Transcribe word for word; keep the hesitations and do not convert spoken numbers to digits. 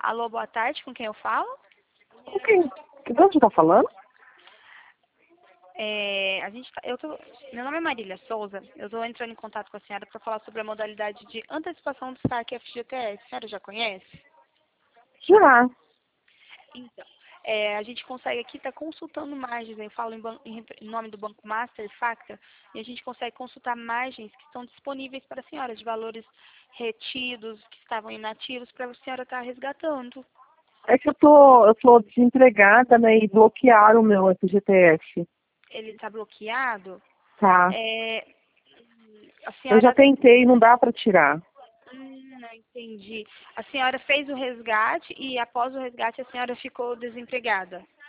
Alô, boa tarde, com quem eu falo? Com quem? De onde você tá falando? É, a gente tá- eu tô, meu nome é Marília Souza, eu estou entrando em contato com a senhora para falar sobre a modalidade de antecipação do saque F G T S. A senhora já conhece? Já. Então, é, a gente consegue aqui estar consultando margens, eu falo em, ban- em rep- em nome do Banco Master, Facta, e a gente consegue consultar margens que estão disponíveis para a senhora, de valores retidos, que estavam inativos, para a senhora estar resgatando. É que eu tô, eu tô desempregada, né, e bloquearam o meu F G T S. Ele está bloqueado. Tá. É, a Eu já senhora. tentei, não dá pra tirar. Hum, não entendi. A senhora fez o resgate e após o resgate a senhora ficou desempregada.